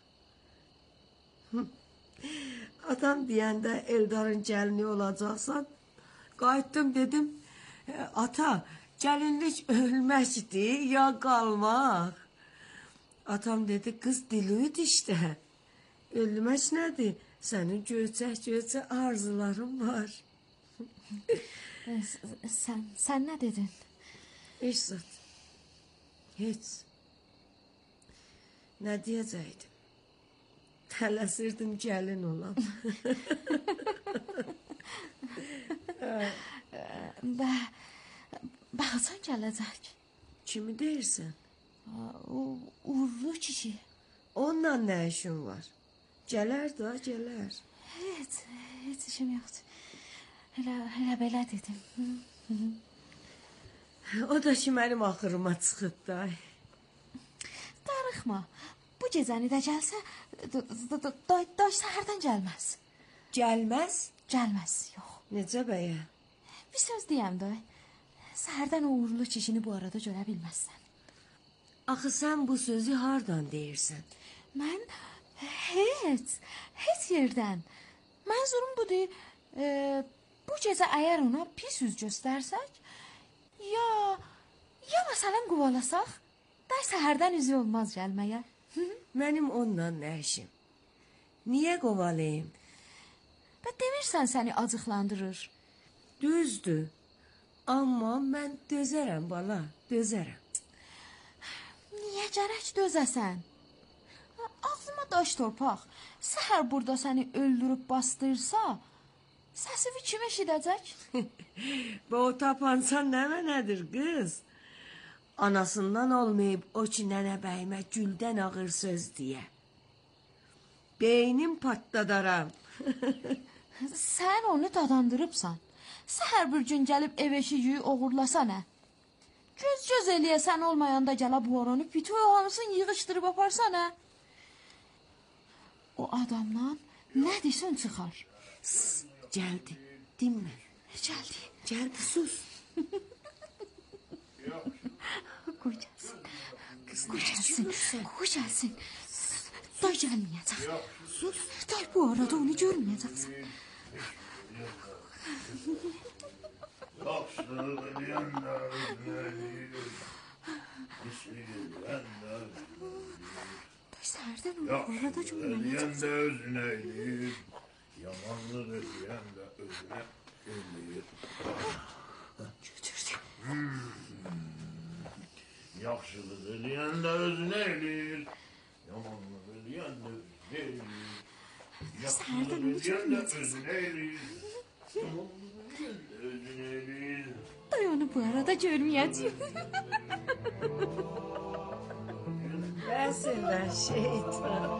Atam deyəndə Eldarın gəlini olacaqsan, Qayıtdım dedim, ata, gəlinlik ölməkdir ya qalmaq. Atam dedi, qız dilüyd işte. Ölmək nədir? Sənin göyçək-göyçək arzuların var. Sən, sən nə dedin? Heç zat. Heç. Nə deyəcəkdim? Tələsirdim gəlin olam. Bə, baxacan gələcək. Kimi deyirsən? O uğurlu kişi. Onunla nə işin var? Gələr da, gələr. Heç, heç işim yoxdur. Elə, elə belə dedim. O da ki, mənim axırıma çıxıb da. Darıxma. Bu gecəni də gəlsə, day səhərdən gəlməz. Gəlməz? Gəlməz, yox. Necə bəyə? Bir söz deyəm day. Səhərdən o uğurlu kişini bu arada görə bilməzsən. Axı sən bu sözü hardan deyirsən? Mən heç, heç yerdən. Mənzurum budur, e, bu gecə əgər ona pis yüz göstərsək, ya, ya məsələn qovalasaq, day səhərdən üzü olmaz gəlməyə. Mənim onunla nə işim? Niyə qovalayım? Bə demirsən səni acıqlandırır. Düzdür, amma mən dözərəm bala, dözərəm. Niyə gərək dözəsən? Ağzıma daş torpaq. Səhər burada səni öldürüb bastırsa, səsivi kim eşidəcək? Bu o tapansan nə mənədir qız? Anasından olmayıb o ki nənə bəyimə güldən ağır söz deyə. Beynim patladaram. Sən onu dadandırıbsan. Səhər bir gün gəlib ev eşiyi oğurlasa nə? Göz-göz eləyəsən olmayanda gələ bu oranı bütün hamısını yığışdırıb aparsa nə? O adamdan nə desən çıxar? Sus, gəldi, dinmə. Gəldi. Gəldi, sus. Qoy gəlsin. Qoy gəlsin. Qoy gəlsin. Day gəlməyəcək. Sus. Day bu arada onu görməyəcəksən. Səhərdən onu arada görməyəcəksən. Özünə eləyir. Yamanlıq eləyən də özünə eləyir. Götürdüm. Yaxşılıq eləyən də özünə eləyir. Yamanlıq eləyən də özünə eləyir. Səhərdən onu görməyəcəksən. Özünə eləyir. Yamanlıq eləyən də özünə eləyir. Day onu bu arada görməyəcək. Bəsin mən şeytan.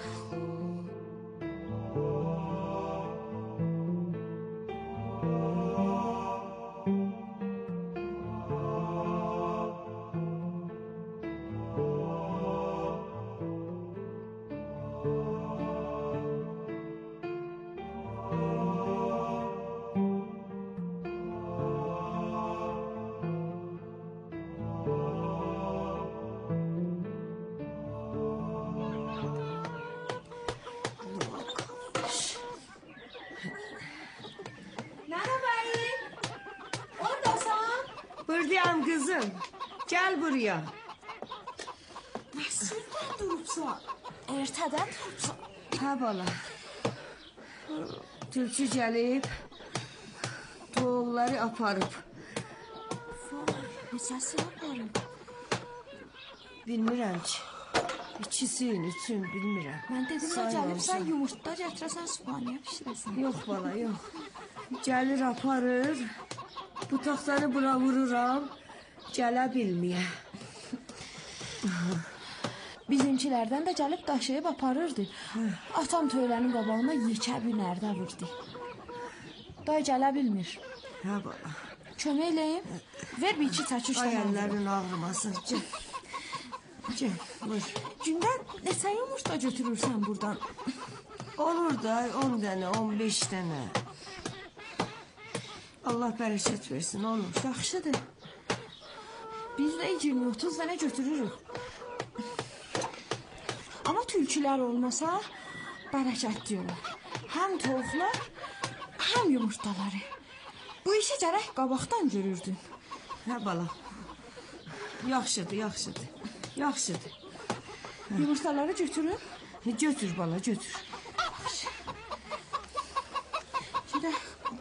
Buradayım kızım. Gel buraya. Məsəldən durubsa, ertədən durubsa. Ha bala. Tülkü gəlib, toğulları aparıb. Vay, neçəsi aparıb? Bilmirəm ki. İkisinin üçün bilmirəm. Mən dedim ki, gəlib sən yumurtda gətirəsən, subhaniyə pişirəsən. Yox bala, yox. Gəlir aparır. Bu taxtanı bura vururam. Gələ bilməyə. Bizimkilərdən də gəlib daşıyıb aparırdı. Atam töylənin qabağına yekə bir nərdə vurdu. Day gələ bilmir. Hə bala. Kömək eləyim. Ver bir iki çəkiş Ay tamam. əllərin ağrımasın. Gəl. Gəl, vur. Gündə neçə yumurta götürürsən buradan? Olur da on dənə, on beş dənə. Allah bərəkət versin, olur. Yaxşıdır. Biz də iyirmi otuz dənə götürürük. Amma tülkülər olmasa bərəkət diyorlar. Həm tovuqlar, həm yumurtaları. Bu işi gərək qabaqdan görürdün. Hə bala. Yaxşıdır, yaxşıdır. Yaxşıdır. Yumurtaları götürün. Götür bala, götür. Gedək.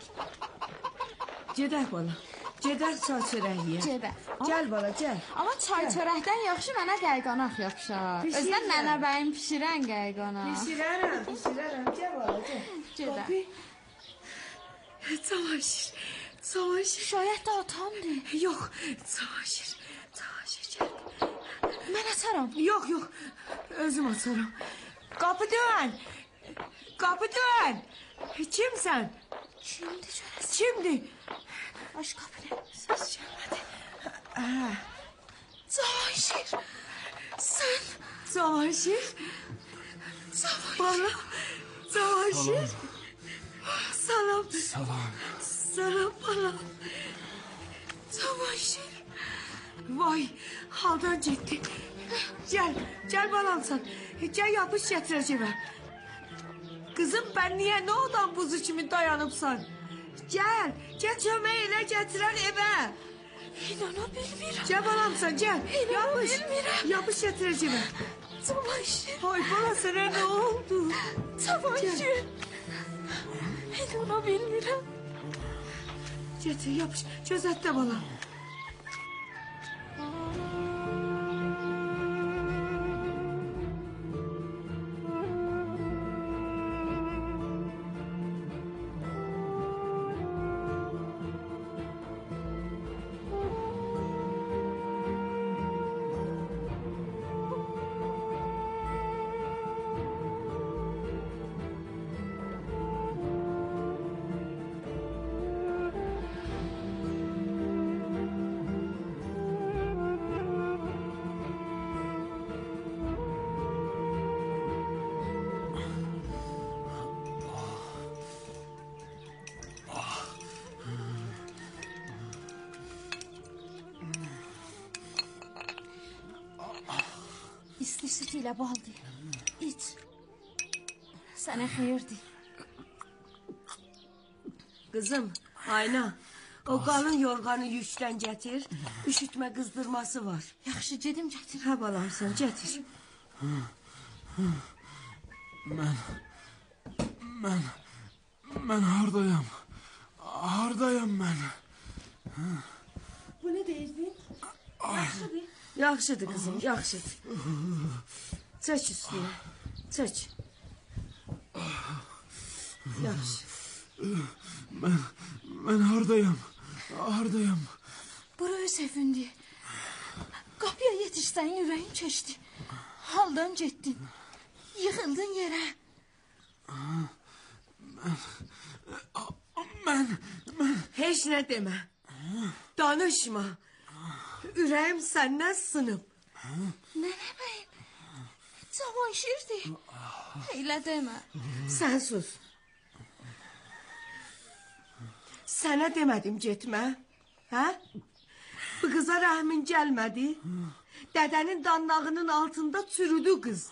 Gedək bala. Gedək çay çörək yeyək. Gedək. Gəl bala, gəl. Amma çay çörəkdən yaxşı mənə qayğanaq yapışar. Pişirəm. Özdən nənə bəyim pişirən qayğanaq. Pişirərəm, pişirərəm. Gəl bala, gəl. Gedək. Çamaşır, çamaşır. Şayət də atamdır. Yox, çamaşır, çamaşır gəl. Mən açaram. Yox, yox, özüm açaram. Qapı dön, qapı dön. Kimsən? Kimdir görəsən? Kimdir? Aç qapını. Səs gəlmədi. Cavanşir. Sən. Cavanşir. Cavanşir. Bala. Cavanşir. Salam. Salam. Salam bala. Cavanşir. Vay, haldan getdi. Gəl, gəl balamsan. Gəl yapış gətirəcəmə. Qızım, ben niyə nə odan buzu kimi dayanıbsan? Gəl, gəl kömək elə gətirən evə. İnana bilmirəm. Gəl balamsan, gəl. İnana Yapış, bilmirəm. yapış gətirəcəmə. Cavanşir. Ay bala, sənə nə oldu? Cavanşir. İnana bilmirəm. Gətir, yapış, gözətdə bala. İsti süt ilə baldır. İç. Sənə xeyirdir. Qızım, Ayna, o qalın yorğanı yükdən gətir. Üşütmə qızdırması var. Yaxşı, gedim gətir. Hə balamsan, gətir. Mən, mən, mən hardayam? Hardayam mən? Bu ne deyirdin? Yaxşıdır. Yaxşıdır kızım, yaxşıdır. Çək üstüne, çək. Yaxşı. Mən, mən hardayam? Hardayam? Bura öz evindir. Qapıya yetişsən ürəyin keçdi. Haldan getdin. Yıxıldın yerə. Mən, mən, mən... Heç nə demə. Danışma. Ürəyim səndən sınıb. Nənə bəyim, Cavanşirdir. Elə demə. Sən sus. Sənə demədim getmə. Hə? Bu qıza rəhmin gəlmədi. Dədənin danlağının altında çürüdü qız.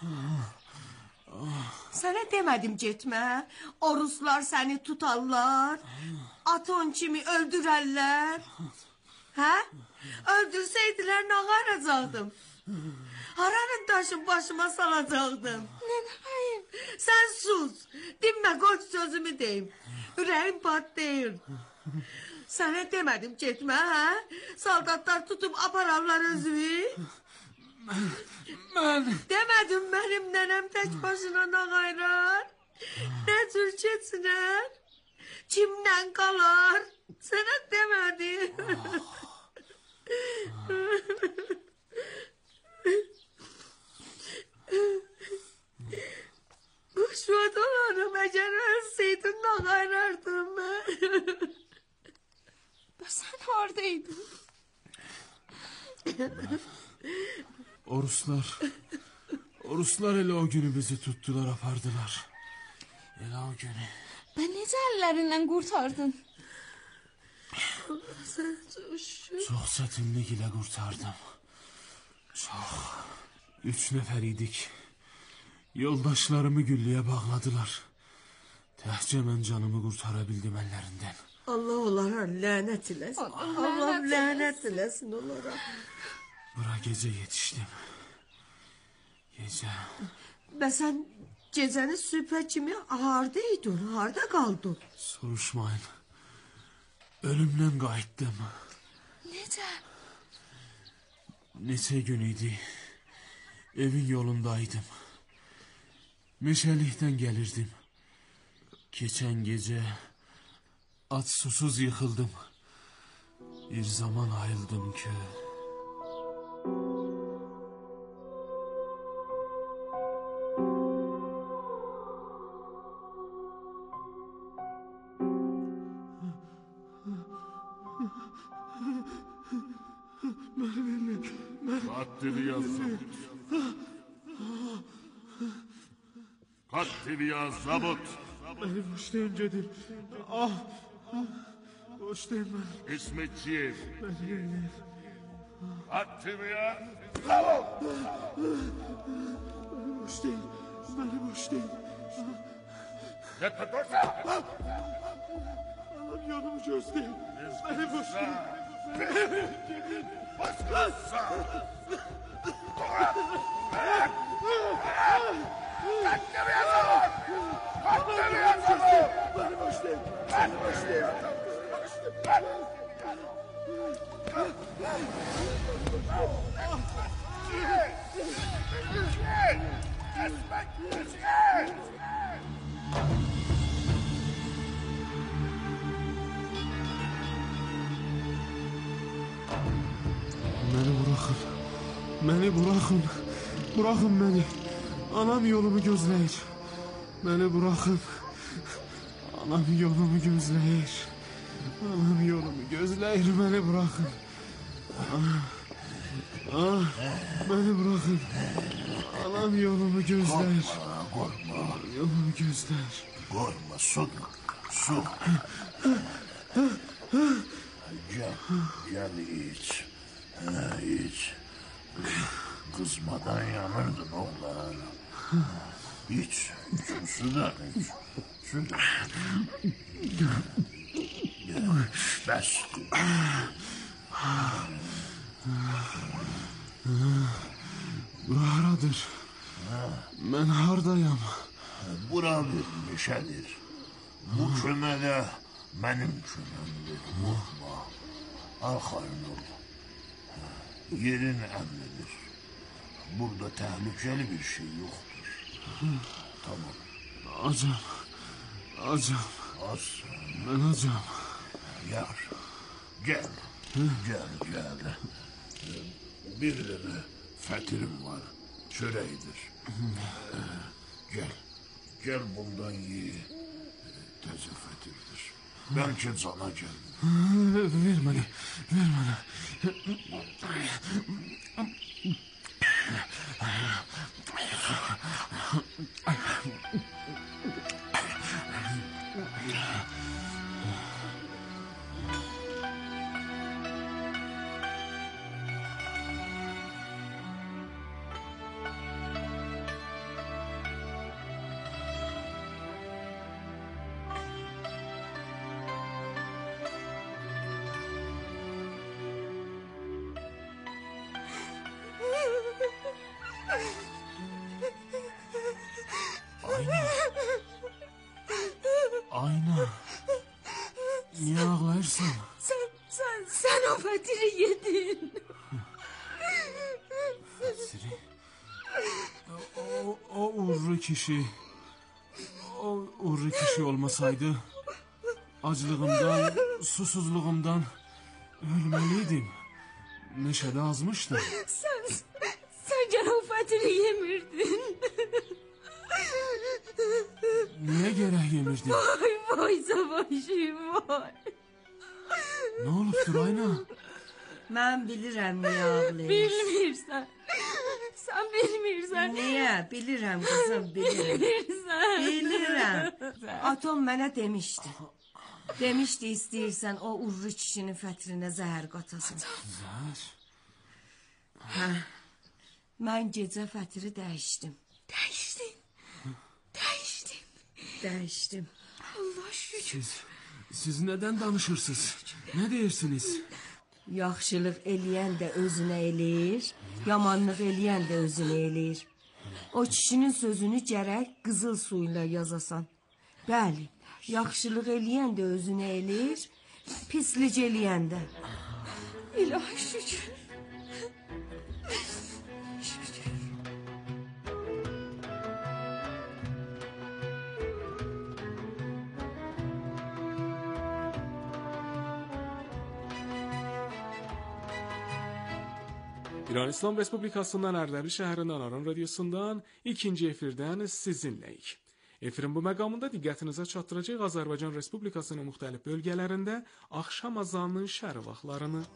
Sənə demədim getmə. O ruslar səni tutarlar. Aton kimi öldürərlər. Hə? Öldürsəydilər nə qaracaqdım? Haranın daşın başıma salacaqdım? Nənə bəyim. Sən sus. Dinmə, qoç sözümü deyim. Ürəyim patlayır. Sənə demədim getmə, hə? Saldatlar tutub apararlar özünü. Mən, mən... Demədim mənim nənəm tək başına nə qayrar? Nə cür keçsinər? Kimdən qalar? Sənə demədim. Şuat olanım, əgər ölsəydin nə qayrardım mən? Sən haradaydın? O Ruslar, o Ruslar elə o günü bizi tutdular, apardılar. Elə o günü. Ben necə əllərindən qurtardın? Sən çox Çox çətinlik ilə qurtardım. Çox. Üç nəfər idik. Yoldaşlarımı gülləyə bağladılar. Təhcə mən canımı qurtara bildim əllərindən. Allah onlara lənət eləsin. Allah Allah lənət lənət eləsin onlara. Bura gece yetiştim. Gece. Və sən gecəni sübhə kimi hardaydın, harda qaldın? Soruşmayın. Ölümden qayıtdım. Necə? Neçə gün idi. Evin yolundaydım. Meşəlikdən gəlirdim. Keçən gecə aç susuz yıxıldım. Bir zaman ayıldım ki... Katliya zabıt. Katliya zabıt. Beni boşlayın gedim. Ah, ah, boşlayın beni. İsmetçiyev. Beni yeğleyin. Katliya Beni boşlayın. Beni boşlayın. Yeter dursa. Allah'ım yolumu gözleyin. Beni boşlayın. Başkası. Beni boşlayın. Beni boşlayın. Beni bırakın. Beni bırakın. Bırakın beni. Anam yolumu gözleyir. Beni bırakın. Anam yolumu gözleyir. Anam yolumu gözleyir. Beni bırakın. Ah, ah, beni bırakın. Anam yolumu gözleyir. Korkma. Yolumu gözler. Korkma. Su. Su. Gel. Gel iç. Ha, iç. Kızmadan yanırdın oğlan. İç. İç. Sudan iç. Sudan. Bes. Bura haradır? Ben hardayam. Bura bir meşədir. Bu kömədə mənim köməmdir. Qorxma. Arxayın ol. Yerin əmnidir. Burada təhlükəli bir şey yoxdur. Tamam. Acam. Acam. Az. Ben acam. Yar. Gel. Gel, gel. Bir dənə fətirim var. Çörəkdir. Gel. Gel bundan ye. Təzə fətirdir. Bəlkə cana gəlir. Ver bana. Ver bana. Ayna. Ayna. Niye ağlayırsan? Sen, sen, sen o fətiri yedin. Fətiri. O, o uğurlu kişi. O uğurlu kişi olmasaydı acılığımdan, susuzluğumdan ölmeliydim. Meşede azmıştım. Sen, sen gene o fətiri yemirdin. Niye gerek yemirdin? Vay vay savaşım vay. Ne olubdur Ayna? Mən bilirəm niyə ağlayır. Bilmirsən. Sən bilmirsən. Niyə? Bilirəm kızım, bilirəm. Bilirsən. Bilirəm. Atom mənə demişdi. Demişdi istəyirsən o uğurlu kişinin fətrinə zəhər qatasan. Zəhər? Hə. Mən gecə fətri dəyişdim. Dəyişdin. Dəyişdin. Dəyişdim. Allah şükür. Siz, Siz nədən danışırsınız? Nə deyirsiniz? Yaxşılıq eləyən də özünə eləyir, yamanlıq eləyən də özünə eləyir. O kişinin sözünü gərək qızıl suyla yazasan. Bəli, yaxşılıq eləyən də özünə eləyir, pislik eləyən də. İlahi şükür. İran İslam Respublikasından Ərdəbil şəhərindən Aran radiosundan ikinci efirdən sizinləyik. Efirin bu məqamında diqqətinizə çatdıracaq Azərbaycan Respublikasının müxtəlif bölgələrində axşam azanının şərq vaxtlarını.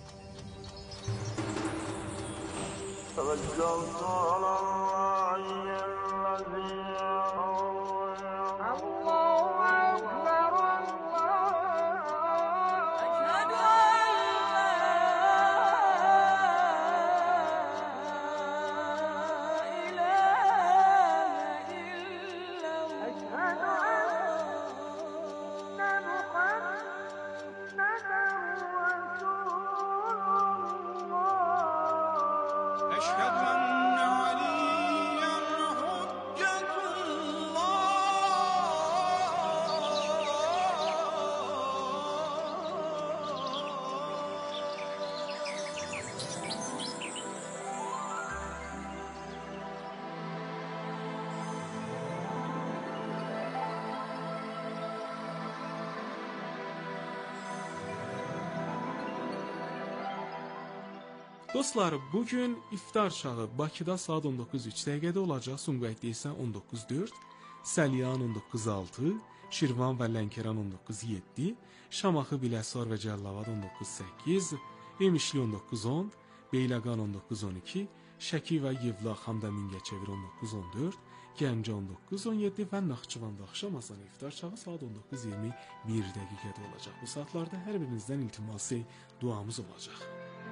Dostlar, bugün iftar çağı Bakıda saat on doqquz üç dəqiqədə olacaq, Sumqayıtda isə on doqquz dörd, Səliyan on doqquz altı, Şirvan və Lənkəran on doqquz yeddi, Şamaxı, Biləsuvar və Cəlilabad on doqquz səkkiz, İmişli on doqquz on, Beyləqan on doqquz on iki, Şəki və Yevlax, Hamda Mingəçevir on doqquz on dörd, Gəncə on doqquz on yeddi və Naxçıvanda axşam azanı iftar çağı saat on doqquz iyirmi bir dəqiqədə olacaq. Bu saatlarda hər birinizdən iltimasi duamız olacaq.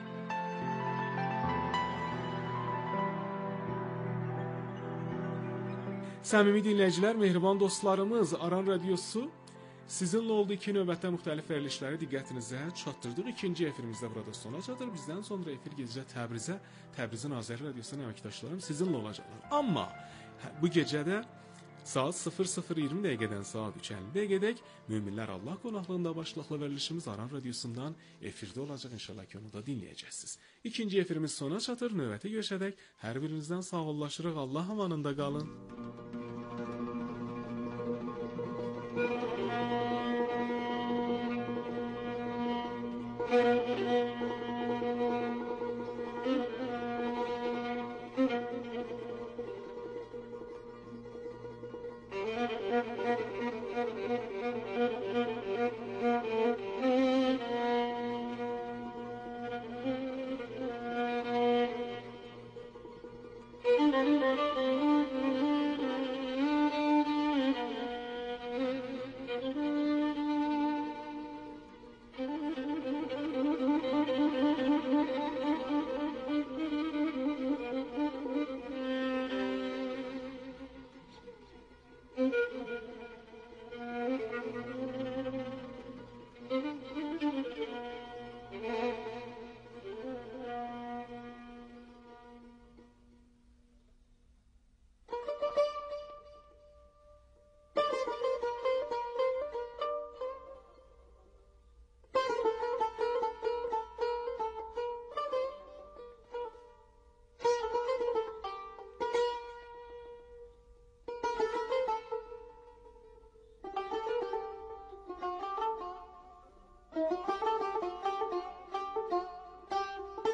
Səmimi dinləyicilər, mehriban dostlarımız, Aran Radiosu sizinlə oldu ki, növbətdə müxtəlif verilişləri diqqətinizə çatdırdıq. İkinci efirimizdə burada sona çatır. Bizdən sonra efir gedəcək Təbrizə. Təbrizin Azəri Radiosunun əməkdaşlarım sizinlə olacaqlar. Amma bu gecədə saat sıfır sıfır iyirmi dəqiqədən saat üç əlli dəqiqədək Möminlər Allah qonaqlığında başlıqlı verilişimiz Aran Radiosundan efirdə olacaq. İnşallah ki, onu da dinləyəcəksiniz. İkinci efirimiz sona çatır. Növbətə görüşədək. Hər birinizdən sağollaşırıq. Allah amanında qalın. Thank you.